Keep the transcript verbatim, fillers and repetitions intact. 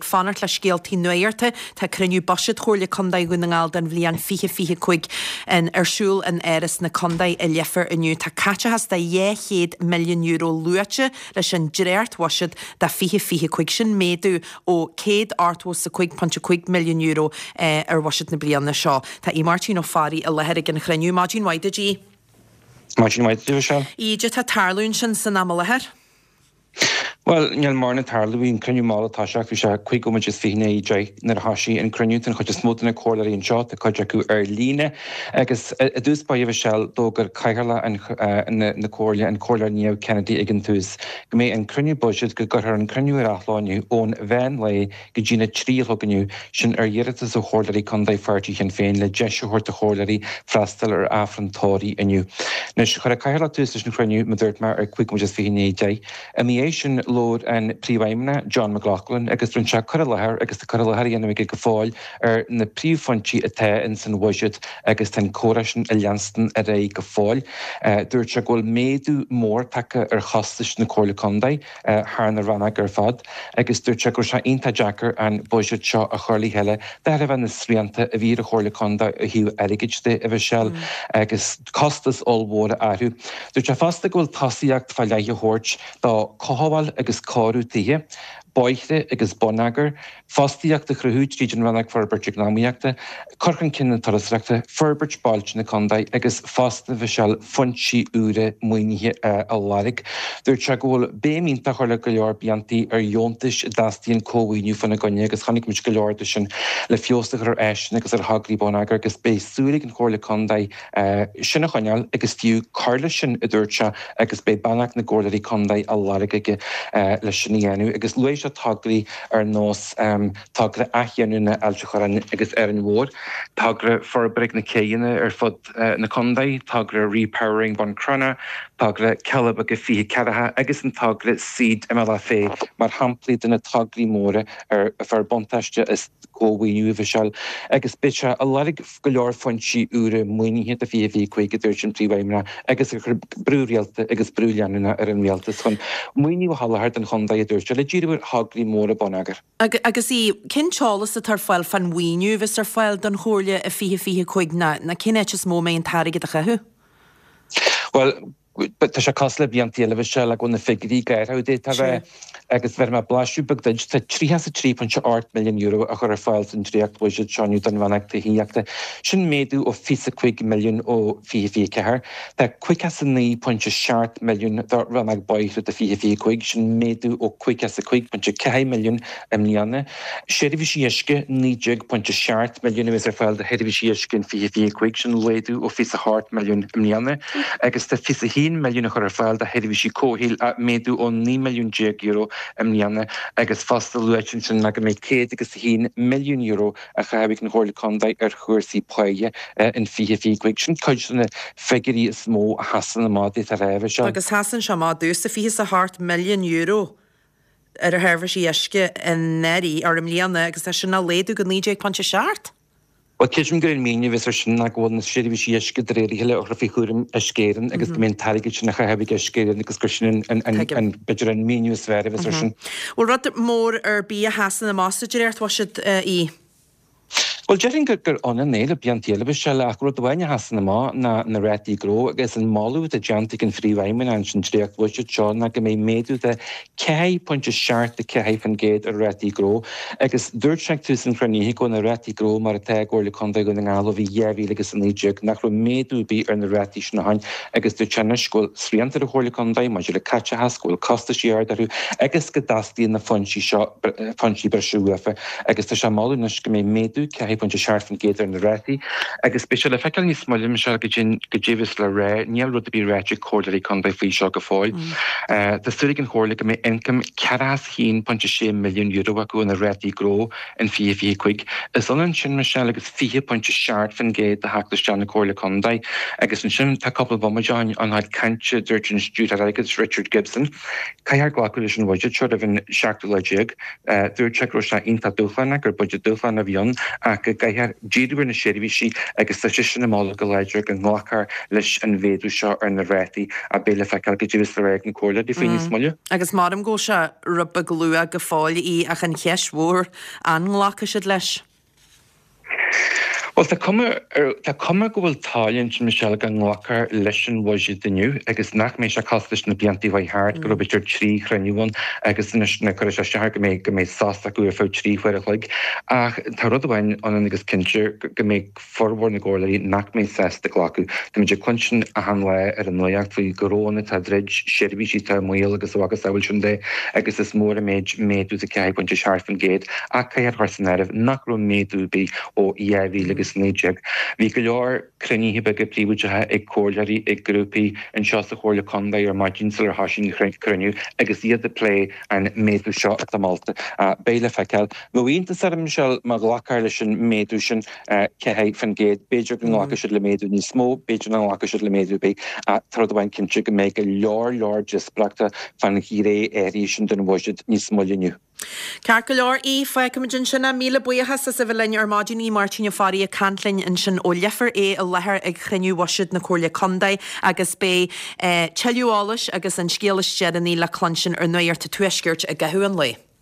ag fanart le scéaltí nuirte tá cruniú basid chóirla condaid go na ngáil den bhlian fiche fiche chuig in arsúl an éras na condaid i lefer iniu tá caite has da dhéchéad milliún euro luaite leis an dréirt wasid da fiche fiche chuig sin méadú ó céad artó sa chuig ponte chuig milliún euro eh, ar wasid na blianna seo. Tá í Martin O'Farry a lehead gan cruniú Martin Waide G. Martin Waide G. Íide tá tarlún sin san am lehead. Well, níl mar na tarla bhín cruniú mála táiseach bhí se chuig gomuid is fihína í dre nar hasí an cruniútain chuid is smóta na cóirlaí an seo a chuid acu ar líne agus a dús ba dhéh sell dógur caiharla na cóirla an cóirla níomh Kennedy ag an tús. Go mé an cruniú budget go gur an cruniú ar athláinniu ón bhean le go dtína tríothganiu sin ar dhéiretas a chóirlaí chundaid feartí an féin le deisiúirt a chóirlaí freastal ar afrantóirí iniu. Nus chuir a caiharla tús leis an cruniú ma dúirt mar ar chuig gomuid is fihína í dre. A mí é sin Lord and príomhhaimne John McLaughlin agus drin se cur lethir agus de cur lethir dhéanamh go fáil ar na príomhfontí atá in san budget agus ten cóirisin a leanstan a ré go fáil. Dúirt se ghfuil méadú mór take ar chostais na cóirla condaid thar na ranna gur fad agus dúirt se gur se onanta Jackar an budget seo a chuirlaí heile de bheith na sríanta a bhí a chóirla condaid a hiú aigeiste a bheith sell agus costas allmhóra airú. Dúirt se fasta ghfuil tasaíocht fá leiche thuirt dá cohabhail agus cáú tithe, Báithre agus Bonagar, Fostíocht a chruthúid Region Ranach Ferbert Economiaachta, Corcan Kinnan Tarasreachta, Ferbert Balch na Condaid agus Fosta Vishal Funchi Ure Muinhe a Larig. Dúirt se ghfuil bémínta chuirla go leor bíantí ar Iontais dastíon cóhaoiniu fanna gonne agus chanig muid go leor sin le fiostach ar eisina agus ar Hagrí Bonagar agus bé súlaigh an chóirla Condaid sinna choineal agus fiú carla sin a dúirt se agus bé banach na gcóirlaí Condaid a Larig aige le sinnaíanú agus luéis a tagraí ar nós tagra aithhéanúna ailte chorann agus ar an mhór, tagra forbric na céine ar fud na Condaid, tagra repowering Bon Crunna, tagra celab a go fiche cearatha agus an tagra seed M L F A mar hamplaí duna tagraí móra ar fear bontaiste is cóhaoiniu a bhisiil agus bitse a larig go leor fontí úra muoinithe a fí bhí chuig dúirt sin príomhhaimne agus chu brúréalta agus brúleanúna ar an réaltas chun muoinniu hallthart an Condaid a dúirt le ddíireadh Hagrí móra Bonagar. Ag, agus í cin teálas a tar fáil fan muoinniu vis ar fáil don chóirla a fiche fiche chuig na na cinnéit is mó mé an táirigid a chathú? Well, but tá se cosla bíantí le bheith se le gona figurí gair ha dé tar agus bhar me blasú bagdaid tá trí trí ponte áit milliún euro a chur ar fáil an dréocht budget seanú don bhanachta hííachta sin méadú ó fisa chuig milliún ó fiche fiche cethir. Tá chuig san ní ponte seart milliún dar ranach baithre a fiche fiche chuig sin méadú ó chuig a chuig ponte ceith milliún am líana. Séidir síisce níideag ponte seart milliún is ar fáil de heidir síisce an fiche fiche chuig sin léadú ó fisa hart milliún am líana agus tá fisa hí milliún chur ar fáil de heidir sí cóhíil a méadú ó ní milliún euro am líana agus fasta luitin sin le go méid céad agus hí milliún euro a chahabh na chóirla Condaid ar chuirsaí páige in fiche fiche chuig sin chuid sinna figurí is mó a hasan na mádaí a raibh seo. Agus hasan se má dús a fiche a hart milliún euro ar a herfa sí eisce in neri ar am líana agus tá sinna léadú go níideag ponte seart? Well, Kism Green Mini vis er sin ag won séri vi síske dréri hele og fi chum eskeren agus men taige sin nach heb eskeren agus kursin en en en beter en menu sfere vis er sin. Well, rat mór ar bí a hasan na mastergéirt was it í. Well, Jerring gur gur an néile bíantíile bhí se le gur dohaine hasan má na na rétí gró agus an máú a deantic an fríomhhaimmen an sin tríocht bhuiiste John na go mé méadú de cé pointe seart de cé fan géad ar rétí gró agus dúirt se tú san chraníí go na rétí gró mar a te ggóirla Condaid go na ngála bhí dhéhhí agus an níideag nach ru méadú bí ar na rétí sin na hain agus dú tena scóil sríanta a chóirla Condaid mar le caite hascóil costa siardarú agus go dastíí na fontí seo fontí bersúafa agus tá se máú nas go mé méadú cé ponte seart fan géad ar na rétí agus be se le feiceil níos smailm se go ddívis le ré níl rud a bí réite cóirlaí Condaid faoi seo go fáil. Tá suúigh an chóirla go mé income ceras hín ponte sé milliún euro a go na rétí gró in fiche fiche chuig. Is an sin me se agus fiche ponte seart fan géad a hachtas na chóirla Condaid agus an sin tá coppla bomaáin an haid cante dúirtin stúd agus Richard Gibson. Caiar glácuil sin bhaide seo a bhín seachú le déag dúirt se ro se inta dúchlanna gur budget dúchlan a bhíon ach go gaiar díadúir na sérvíisi agus sa sin mála go leidir an nghlachar leis an bhéadú seo ar na rétaí a béle feicil go ddíris le réig an cóla dí féoní smoile. Agus marm go se rubba glua go fáil í ach an cheismhór an nghlacha siad leis. Well, tá cumar go bhfuil táilinn sin Michelle gan nghlachar leis an bhaide diniu, agus nach mé se castas na bliantí bhaithart go bitir trí chraniúin agus na chuir se seair go méid go méid sásta go fá trí fuir a chuig. Ach tá rud bhain an agus cinseir go méid forhór na ggólaí nach méid sesta ghlacu. Tá méidir chuinsin a an le ar an nuocht faoi goróna tá dreid seirbhísí tá muil agus agus bhfuil sin dé agus is mór a méid méadú a ceith buinte searfan géad a caiar thusan airh nach ru méadú bí ó iarhí agus snéideag. Bhí go leor cruníthe be go príomhútethe ag cóilearí ag grúpaí an seo a chóirla condaí ar maidínsal ar hasín cruniú agus iad de lé an méadú seo a Malta. Béile feiceil. Bhhaonnta sa Michelle má ghlachar leis an méadú sin cethe fan géad, beidir go nghlacha siad le méadú ní smó, beidir an nghlacha siad le méadú bé a tarad bhain cinse go méid go leor leor disprachta fan híré éirí sin den bhaisid ní smoliniu. Cear go leor í feicimidin sinna míle buíochas sa bhfuilin ar mádín í Martin farí a cantlinn in sin ó lefar é a lethir ag chriniú wasiid na cóirla condaid agus bé teiliúális agus an scéalas jeadaní le clansin ar nuirta tuisgirt a gathú an lei.